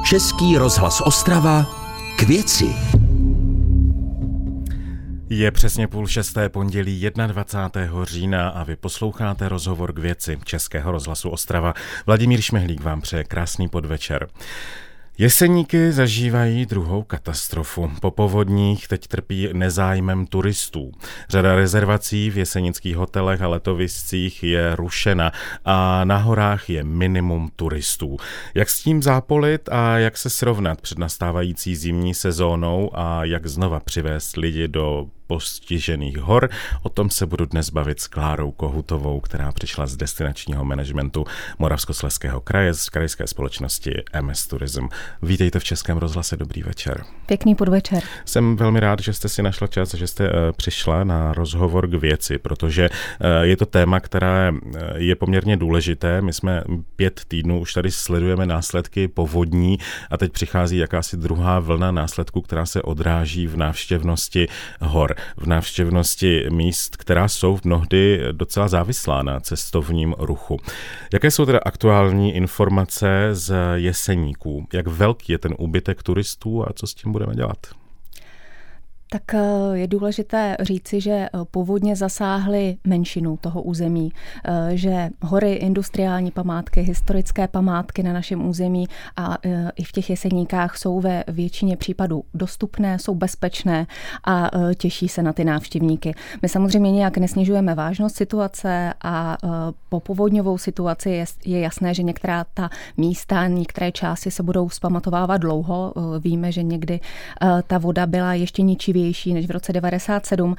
Český rozhlas Ostrava k věci. Je přesně 5:30 pondělí 21. října a vy posloucháte rozhovor k věci Českého rozhlasu Ostrava. Vladimír Šmehlík vám přeje krásný podvečer. Jeseníky zažívají druhou katastrofu. Po povodních teď trpí nezájmem turistů. Řada rezervací v jesenických hotelech a letoviscích je rušena a na horách je minimum turistů. Jak s tím zápolit a jak se srovnat před nastávající zimní sezónou a jak znova přivést lidi do postižených hor? O tom se budu dnes bavit s Klárou Kohutovou, která přišla z destinačního managementu Moravskoslezského kraje z krajské společnosti MS Tourism. Vítejte v Českém rozhlase, dobrý večer. Pěkný podvečer. Jsem velmi rád, že jste si našla čas, že jste přišla na rozhovor k věci, protože je to téma, které je poměrně důležité. My jsme 5 týdnů už tady sledujeme následky povodní a teď přichází jakási druhá vlna následků, která se odráží v návštěvnosti hor, v návštěvnosti míst, která jsou mnohdy docela závislá na cestovním ruchu. Jaké jsou teda aktuální informace z Jeseníků? Jak velký je ten úbytek turistů a co s tím budeme dělat? Tak je důležité říci, že povodně zasáhly menšinu toho území, že hory, industriální památky, historické památky na našem území a i v těch Jeseníkách jsou ve většině případů dostupné, jsou bezpečné a těší se na ty návštěvníky. My samozřejmě nějak nesnižujeme vážnost situace a po povodňovou situaci je jasné, že některá ta místa, některé části se budou vzpamatovávat dlouho. Víme, že někdy ta voda byla ještě ničivější než v roce 1997.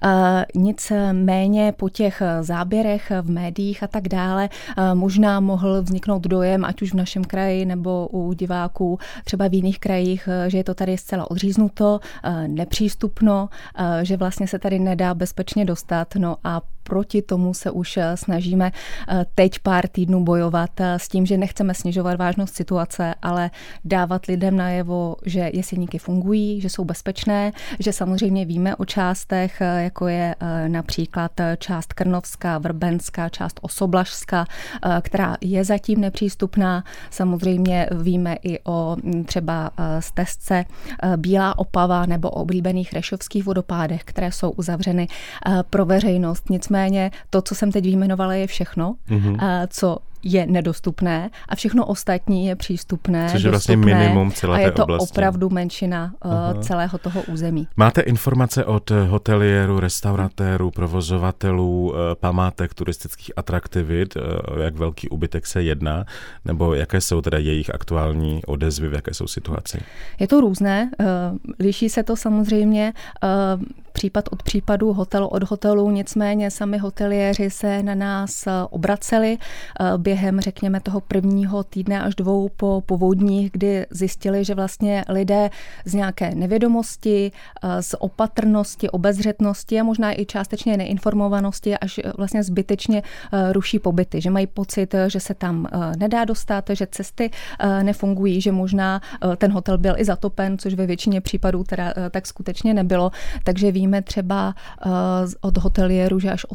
Nicméně po těch záběrech v médiích a tak dále možná mohl vzniknout dojem, ať už v našem kraji nebo u diváků, třeba v jiných krajích, že je to tady zcela odříznuto, nepřístupno, že vlastně se tady nedá bezpečně dostat. No a proti tomu se už snažíme teď pár týdnů bojovat s tím, že nechceme snižovat vážnost situace, ale dávat lidem najevo, že Jeseníky fungují, že jsou bezpečné, že samozřejmě víme o částech, jako je například část Krnovska, Vrbenská, část Osoblažska, která je zatím nepřístupná. Samozřejmě víme i o třeba stezce Bílá Opava nebo o oblíbených Rešovských vodopádech, které jsou uzavřeny pro veřejnost. Nicméně to, co jsem teď vyjmenovala, je všechno, co je nedostupné a všechno ostatní je přístupné, což je vlastně minimum celé té oblasti. A je to opravdu menšina celého toho území. Máte informace od hoteliérů, restauratérů, provozovatelů, památek, turistických atraktivit, jak velký úbytek se jedná, nebo jaké jsou teda jejich aktuální odezvy, v jaké jsou situaci? Je to různé, liší se to samozřejmě případ od případu, hotel od hotelu, nicméně sami hoteliéři se na nás obraceli během, řekněme, toho prvního týdne až 2 po povodních, kdy zjistili, že vlastně lidé z nějaké nevědomosti, z opatrnosti, obezřetnosti a možná i částečně neinformovanosti až vlastně zbytečně ruší pobyty, že mají pocit, že se tam nedá dostat, že cesty nefungují, že možná ten hotel byl i zatopen, což ve většině případů teda tak skutečně nebylo, takže víme třeba od hoteliérů, že až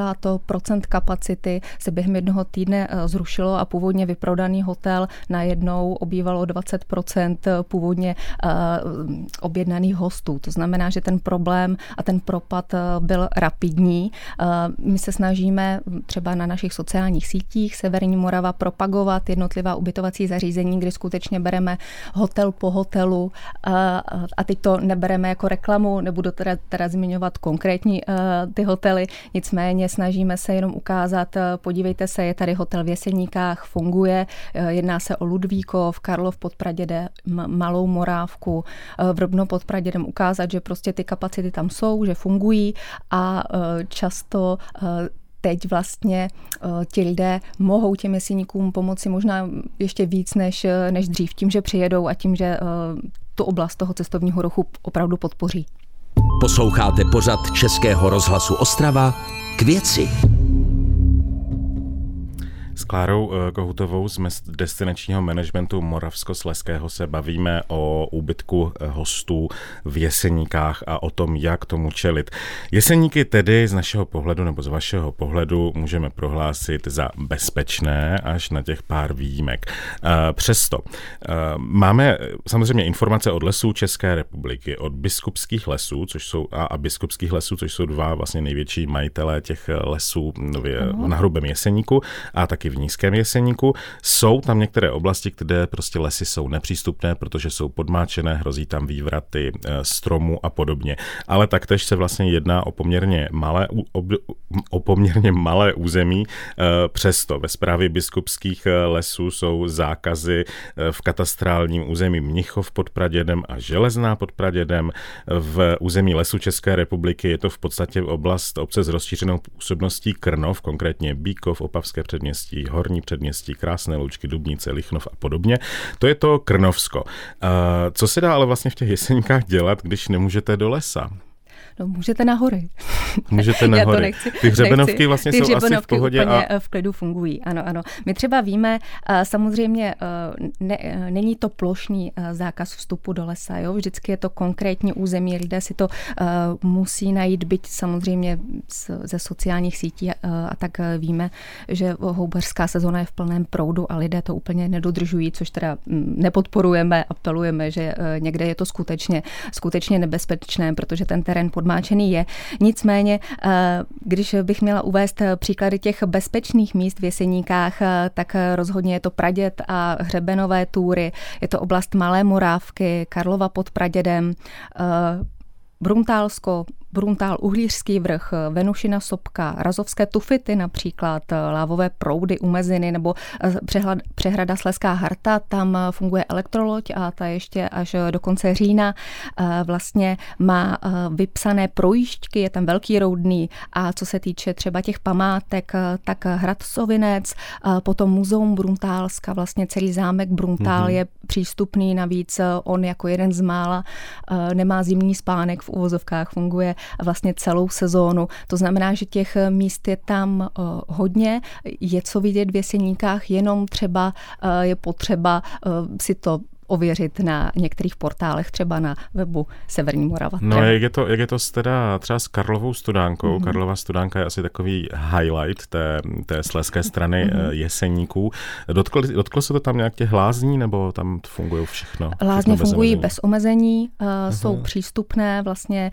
80% kapacity se během jednoho týdne zrušilo a původně vyprodaný hotel najednou obývalo 20% původně objednaných hostů. To znamená, že ten problém a ten propad byl rapidní. My se snažíme třeba na našich sociálních sítích Severní Morava propagovat jednotlivá ubytovací zařízení, kdy skutečně bereme hotel po hotelu a teď to nebereme jako reklamu, nebudu teda zmiňovat konkrétní ty hotely, nicméně snažíme se jenom ukázat, podívejte se, je tady hotel v Jeseníkách, funguje, jedná se o Ludvíkov, Karlov pod Pradědem, Malou Morávku, Vrbno pod Pradědem, ukázat, že prostě ty kapacity tam jsou, že fungují a často teď vlastně ti lidé mohou těm Jeseníkům pomoci možná ještě víc než dřív, tím, že přijedou a tím, že tu oblast toho cestovního ruchu opravdu podpoří. Posloucháte pořad Českého rozhlasu Ostrava k věci. S Klárou Kohutovou z destinačního managementu Moravskoslezského se bavíme o úbytku hostů v Jeseníkách a o tom, jak tomu čelit. Jeseníky tedy z našeho pohledu nebo z vašeho pohledu můžeme prohlásit za bezpečné až na těch pár výjimek. Přesto máme samozřejmě informace od Lesů České republiky, od Biskupských lesů, což jsou Biskupských lesů, což jsou dva vlastně největší majitelé těch lesů na Hrubém Jeseníku a taky v Nízkém Jeseníku. Jsou tam některé oblasti, kde prostě lesy jsou nepřístupné, protože jsou podmáčené, hrozí tam vývraty stromů a podobně. Ale taktéž se vlastně jedná o poměrně malé území. Přesto ve správě Biskupských lesů jsou zákazy v katastrálním území Mnichov pod Pradědem a Železná pod Pradědem. V území Lesů České republiky je to v podstatě oblast obce s rozšířenou působností Krnov, konkrétně Bíkov, Opavské předměstí, Horní předměstí, Krásné Loučky, Dubnice, Lichnov a podobně. To je to Krnovsko. Co se dá ale vlastně v těch Jeseníkách dělat, když nemůžete do lesa? No, můžete na hory. Můžete na hory. Ty hřebenovky vlastně jsou asi v pohodě. Úplně v klidu fungují, ano. My třeba víme, samozřejmě není to plošný zákaz vstupu do lesa, jo? Vždycky je to konkrétní území, lidé si to musí najít, byť samozřejmě ze sociálních sítí a tak víme, že houbařská sezóna je v plném proudu a lidé to úplně nedodržují, což teda nepodporujeme, apelujeme, že někde je to skutečně nebezpečné, protože ten terén podmáčený je. Nicméně, když bych měla uvést příklady těch bezpečných míst v Jeseníkách, tak rozhodně je to Praděd a hřebenové túry, je to oblast Malé Morávky, Karlova pod Pradědem, Bruntálsko, Bruntál, Uhlířský vrch, Venušina Sopka, Razovské Tufity například, Lávové proudy u Meziny nebo přehrada Slezská Harta, tam funguje elektroloď a ta ještě až do konce října vlastně má vypsané projížďky, je tam velký Roudný a co se týče třeba těch památek, tak hrad Sovinec, potom muzeum Bruntálska, vlastně celý zámek Bruntál je přístupný, navíc on jako jeden z mála nemá zimní spánek, v uvozovkách funguje vlastně celou sezónu. To znamená, že těch míst je tam hodně, je co vidět v Jeseníkách, jenom třeba je potřeba si to ověřit na některých portálech, třeba na webu Severní Morava. No jak je to teda třeba s Karlovou Studánkou? Karlova Studánka je asi takový highlight té slezské strany Jeseníků. Dotklo se to tam nějak těch lázní, nebo tam fungují všechno? Lázně fungují bez omezení, jsou přístupné vlastně.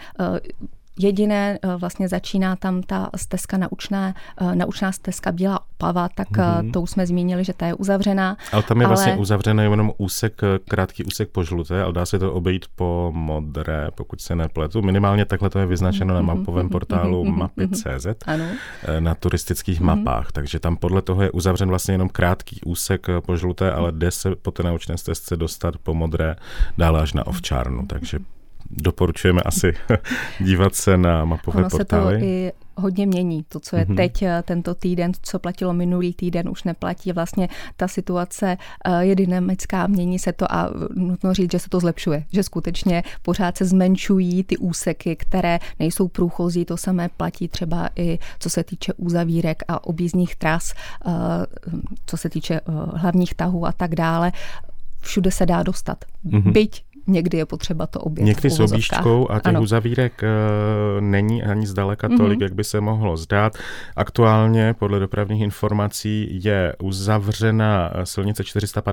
Jediné vlastně začíná tam ta stezka naučná stezka Bílá Opava, tak to už jsme zmínili, že ta je uzavřená. Ale tam je vlastně uzavřený jenom krátký úsek po žluté, ale dá se to obejít po modré, pokud se nepletu. Minimálně takhle to je vyznačeno na mapovém portálu mapy.cz na turistických mapách, takže tam podle toho je uzavřen vlastně jenom krátký úsek po žluté, ale jde se po té naučné stezce dostat po modré dále až na Ovčárnu, takže doporučujeme asi dívat se na mapové portály. Ono se to i hodně mění. To, co je teď tento týden, co platilo minulý týden, už neplatí. Vlastně ta situace je dynamická, mění se to a nutno říct, že se to zlepšuje. Že skutečně pořád se zmenšují ty úseky, které nejsou průchozí. To samé platí třeba i co se týče uzavírek a objízdních tras, co se týče hlavních tahů a tak dále. Všude se dá dostat. Byť někdy je potřeba to objet. Někdy s objížďkou a těch uzavírek není ani zdaleka tolik, jak by se mohlo zdát. Aktuálně podle dopravních informací je uzavřena silnice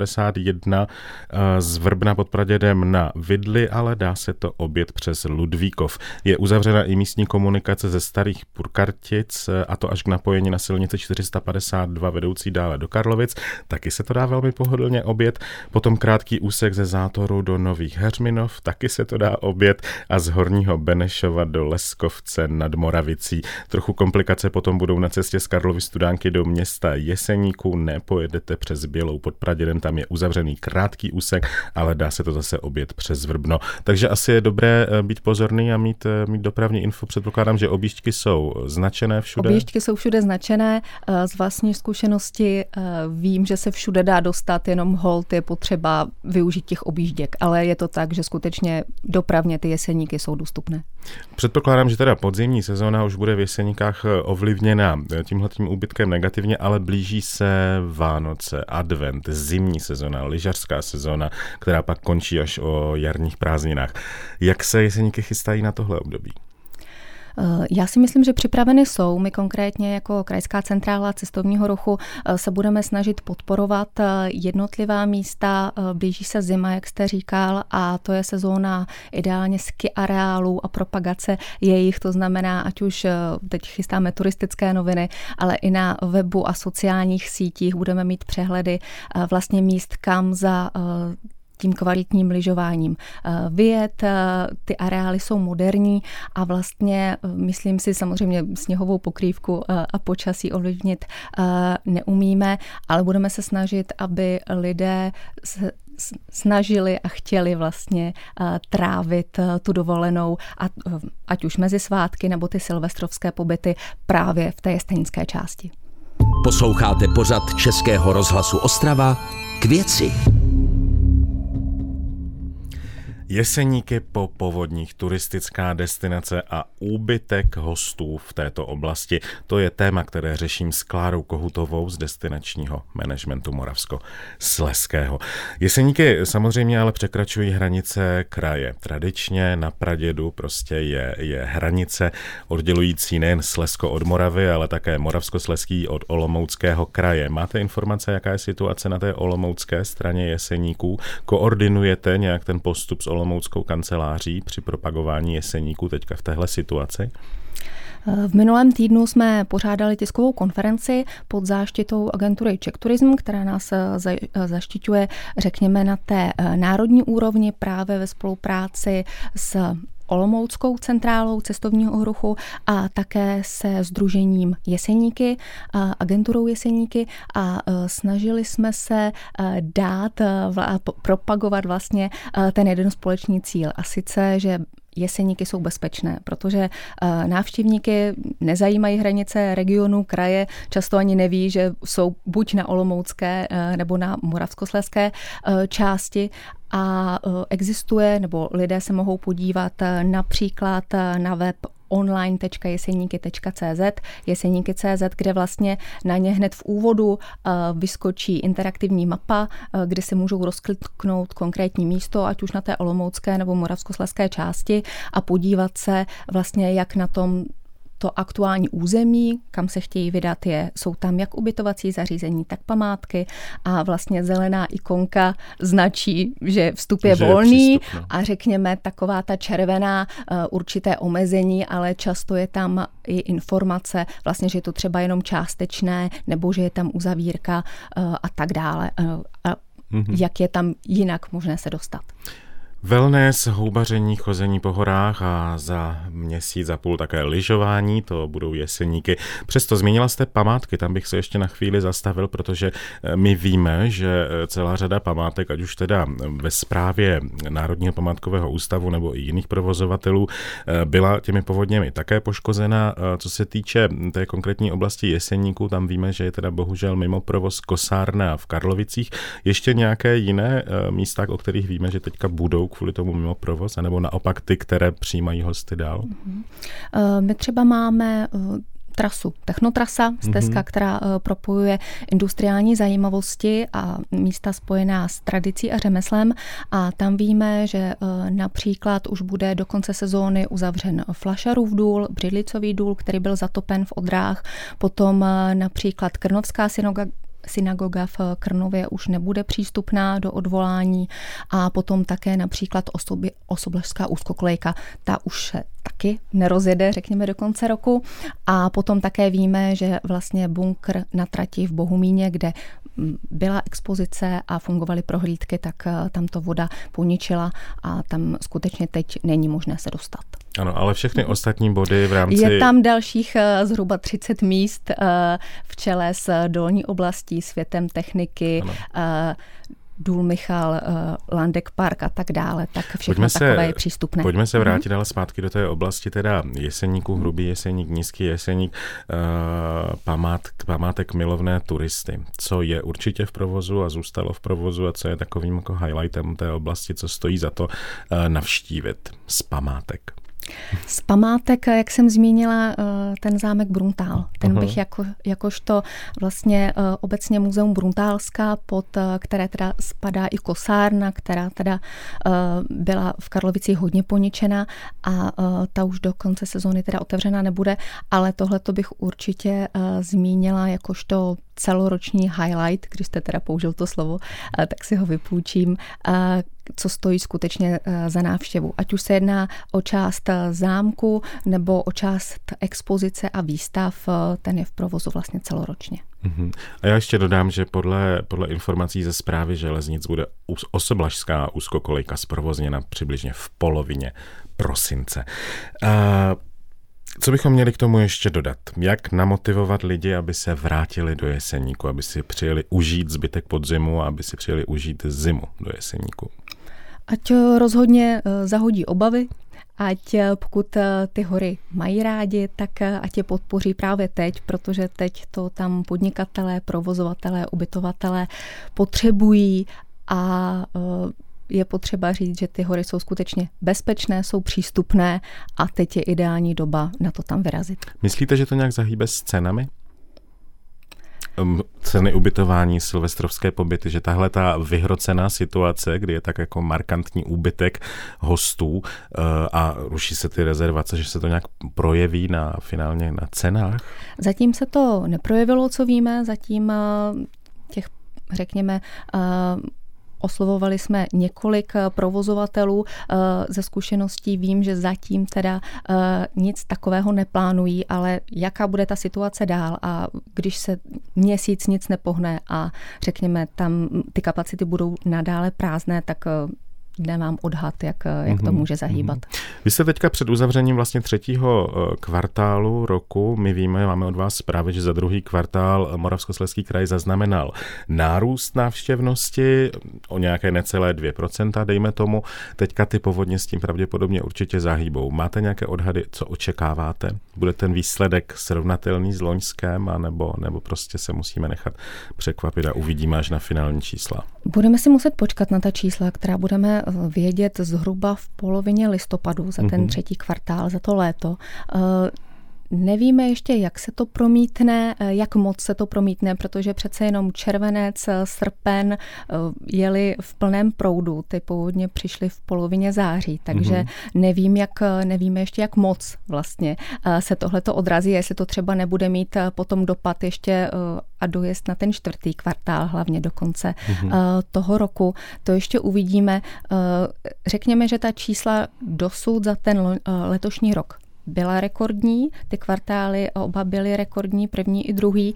451 z Vrbna pod Pradědem na Vidli, ale dá se to objet přes Ludvíkov. Je uzavřena i místní komunikace ze Starých Purkartic, a to až k napojení na silnici 452 vedoucí dále do Karlovic. Taky se to dá velmi pohodlně objet. Potom krátký úsek ze Zátoru do Nových Heřminov, taky se to dá objet a z Horního Benešova do Leskovce nad Moravicí. Trochu komplikace potom budou na cestě z Karlovy Studánky do města Jeseníků. Nepojedete přes Bělou pod Pradědem, tam je uzavřený krátký úsek, ale dá se to zase objet přes Vrbno. Takže asi je dobré být pozorný a mít dopravní info. Předpokládám, že objížďky jsou značené všude. Objížďky jsou všude značené. Z vlastní zkušenosti vím, že se všude dá dostat, jenom holt je potřeba využít těch objížděk, ale je to tak, že skutečně dopravně ty Jeseníky jsou dostupné. Předpokládám, že teda podzimní sezóna už bude v Jeseníkách ovlivněna tímhletím úbytkem negativně, ale blíží se Vánoce, advent, zimní sezóna, lyžařská sezóna, která pak končí až o jarních prázdninách. Jak se Jeseníky chystají na tohle období? Já si myslím, že připraveny jsou. My konkrétně jako Krajská centrála cestovního ruchu se budeme snažit podporovat jednotlivá místa. Blíží se zima, jak jste říkal, a to je sezóna ideálně ski areálů a propagace jejich. To znamená, ať už teď chystáme turistické noviny, ale i na webu a sociálních sítích budeme mít přehledy vlastně míst, kam za tím kvalitním lyžováním vyjet. Ty areály jsou moderní a vlastně, myslím si, samozřejmě sněhovou pokrývku a počasí ovlivnit neumíme, ale budeme se snažit, aby lidé se snažili a chtěli vlastně trávit tu dovolenou, ať už mezi svátky nebo ty silvestrovské pobyty právě v té jesenické části. Posloucháte pořad Českého rozhlasu Ostrava K věci. Jeseníky po povodních, turistická destinace a úbytek hostů v této oblasti. To je téma, které řeším s Klárou Kohutovou z destinačního managementu Moravskoslezského. Jeseníky samozřejmě ale překračují hranice kraje. Tradičně na pradědu prostě je hranice oddělující nejen Slezsko od Moravy, ale také Moravskoslezský od Olomouckého kraje. Máte informace, jaká je situace na té olomoucké straně Jeseníků? Koordinujete nějak ten postup s olomouckou kanceláří při propagování Jeseníků teďka v téhle situaci? V minulém týdnu jsme pořádali tiskovou konferenci pod záštitou agentury Czech Tourism, která nás zaštiťuje, řekněme, na té národní úrovni právě ve spolupráci s Olomouckou centrálou cestovního ruchu a také se sdružením Jeseníky, agenturou Jeseníky, a snažili jsme se dát a propagovat vlastně ten jeden společný cíl, a sice, že Jeseníky jsou bezpečné, protože návštěvníky nezajímají hranice regionu, kraje, často ani neví, že jsou buď na olomoucké nebo na moravskoslezské části, a existuje, nebo lidé se mohou podívat například na web online.jeseníky.cz, jeseníky.cz, kde vlastně na ně hned v úvodu vyskočí interaktivní mapa, kde si můžou rozkliknout konkrétní místo, ať už na té olomoucké nebo moravskoslezské části, a podívat se vlastně, jak na tom to aktuální území, kam se chtějí vydat, jsou tam jak ubytovací zařízení, tak památky, a vlastně zelená ikonka značí, že vstup je volný, a řekněme taková ta červená určité omezení, ale často je tam i informace, vlastně, že je to třeba jenom částečné, nebo že je tam uzavírka a tak dále. Jak je tam jinak možné se dostat. Wellness, houbaření, chození po horách a za měsíc a půl také lyžování, to budou Jeseníky. Přesto zmínila jste památky, tam bych se ještě na chvíli zastavil, protože my víme, že celá řada památek, ať už teda ve správě Národního památkového ústavu nebo i jiných provozovatelů, byla těmi povodněmi také poškozena. Co se týče té konkrétní oblasti Jeseníků, tam víme, že je teda bohužel mimo provoz kosárna v Karlovicích. Ještě nějaké jiné místa, o kterých víme, že teďka budou kvůli tomu mimo provoz, anebo naopak ty, které přijímají hosty dál? My třeba máme trasu Technotrasa, stezka, která propojuje industriální zajímavosti a místa spojená s tradicí a řemeslem, a tam víme, že například už bude do konce sezóny uzavřen Flašarův důl, Břidlicový důl, který byl zatopen v Odrách, potom například Krnovská synagoga v Krnově už nebude přístupná do odvolání, a potom také například Osoblažská úzkokolejka, ta už se taky nerozjede, řekněme, do konce roku. A potom také víme, že vlastně bunkr na trati v Bohumíně, kde byla expozice a fungovaly prohlídky, tak tam to voda poničila a tam skutečně teď není možné se dostat. Ano, ale všechny ostatní body v rámci... Je tam dalších zhruba 30 míst v čele s dolní oblastí, světem techniky, Důl Michal, Landek Park a tak dále, tak všechno takové je přístupné. Pojďme se vrátit ale zpátky do té oblasti teda Jeseníku, Hrubý Jeseník, Nízký Jeseník, památek milovné turisty. Co je určitě v provozu a zůstalo v provozu a co je takovým jako highlightem té oblasti, co stojí za to navštívit z památek? Z památek, jak jsem zmínila, ten zámek Bruntál. Ten bych jakožto vlastně obecně muzeum Bruntálska, pod které teda spadá i kosárna, která teda byla v Karlovicích hodně poničena a ta už do konce sezóny teda otevřena nebude, ale tohleto bych určitě zmínila jakožto celoroční highlight, když jste teda použil to slovo, tak si ho vypůjčím, co stojí skutečně za návštěvu. Ať už se jedná o část zámku nebo o část expozice a výstav, ten je v provozu vlastně celoročně. A já ještě dodám, že podle informací ze Správy železnic bude Osoblažská úzkokolejka zprovozněna přibližně v polovině prosince. Co bychom měli k tomu ještě dodat? Jak namotivovat lidi, aby se vrátili do Jeseníku, aby si přijeli užít zbytek podzimu a aby si přijeli užít zimu do Jeseníku? Ať rozhodně zahodí obavy, ať pokud ty hory mají rádi, tak ať je podpoří právě teď, protože teď to tam podnikatelé, provozovatelé, ubytovatelé potřebují a je potřeba říct, že ty hory jsou skutečně bezpečné, jsou přístupné a teď je ideální doba na to tam vyrazit. Myslíte, že to nějak zahýbe s cenami? Ceny ubytování, silvestrovské pobyty, že tahle ta vyhrocená situace, kdy je tak jako markantní úbytek hostů a ruší se ty rezervace, že se to nějak projeví finálně na cenách? Zatím se to neprojevilo, co víme, zatím těch, řekněme, oslovovali jsme několik provozovatelů. Ze zkušeností vím, že zatím teda nic takového neplánují, ale jaká bude ta situace dál a když se měsíc nic nepohne a řekněme tam ty kapacity budou nadále prázdné, tak nemám odhad, jak to může zahýbat. Vy jste teďka před uzavřením vlastně 3. kvartálu roku, my víme, máme od vás zprávy, že za 2. kvartál Moravskoslezský kraj zaznamenal nárůst návštěvnosti o nějaké necelé 2%, dejme tomu. Teďka ty povodně s tím pravděpodobně určitě zahýbou. Máte nějaké odhady, co očekáváte? Bude ten výsledek srovnatelný s loňském, nebo prostě se musíme nechat překvapit a uvidíme až na finální čísla? Budeme si muset počkat na ta čísla, která budeme vědět zhruba v polovině listopadu za ten 3. kvartál, za to léto. Nevíme ještě, jak se to promítne, jak moc se to promítne, protože přece jenom červenec, srpen jeli v plném proudu. Ty povodně přišly v polovině září, takže nevíme ještě, jak moc vlastně se tohleto odrazí, jestli to třeba nebude mít potom dopad ještě a dojezd na ten 4. kvartál, hlavně do konce toho roku. To ještě uvidíme. Řekněme, že ta čísla dosud za ten letošní rok byla rekordní, ty kvartály oba byly rekordní, první i druhý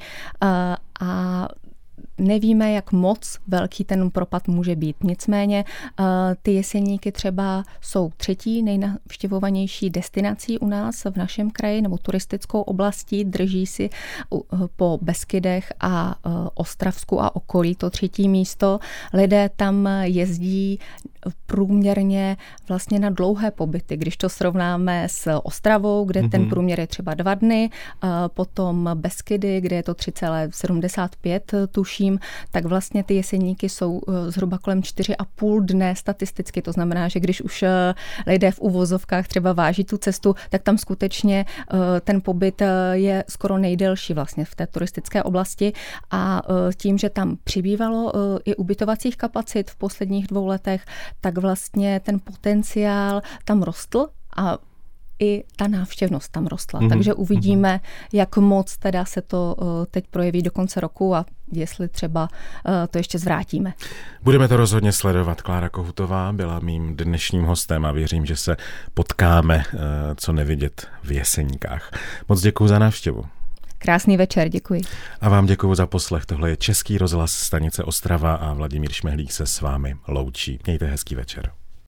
a nevíme, jak moc velký ten propad může být. Nicméně ty Jeseníky třeba jsou 3. nejnavštěvovanější destinací u nás v našem kraji nebo turistickou oblastí, drží si po Beskydech a Ostravsku a okolí to 3. místo. Lidé tam jezdí průměrně vlastně na dlouhé pobyty. Když to srovnáme s Ostravou, kde ten průměr je třeba 2 dny, potom Beskydy, kde je to 3,75 tuším, tak vlastně ty Jeseníky jsou zhruba kolem 4,5 dne statisticky. To znamená, že když už lidé v uvozovkách třeba váží tu cestu, tak tam skutečně ten pobyt je skoro nejdelší vlastně v té turistické oblasti a tím, že tam přibývalo i ubytovacích kapacit v posledních 2 letech, tak vlastně ten potenciál tam rostl a i ta návštěvnost tam rostla. Takže uvidíme, jak moc teda se to teď projeví do konce roku a jestli třeba to ještě zvrátíme. Budeme to rozhodně sledovat. Klára Kohutová byla mým dnešním hostem a věřím, že se potkáme co nevidět v Jeseníkách. Moc děkuji za návštěvu. Krásný večer, děkuji. A vám děkuji za poslech. Tohle je Český rozhlas stanice Ostrava a Vladimír Šmehlík se s vámi loučí. Mějte hezký večer.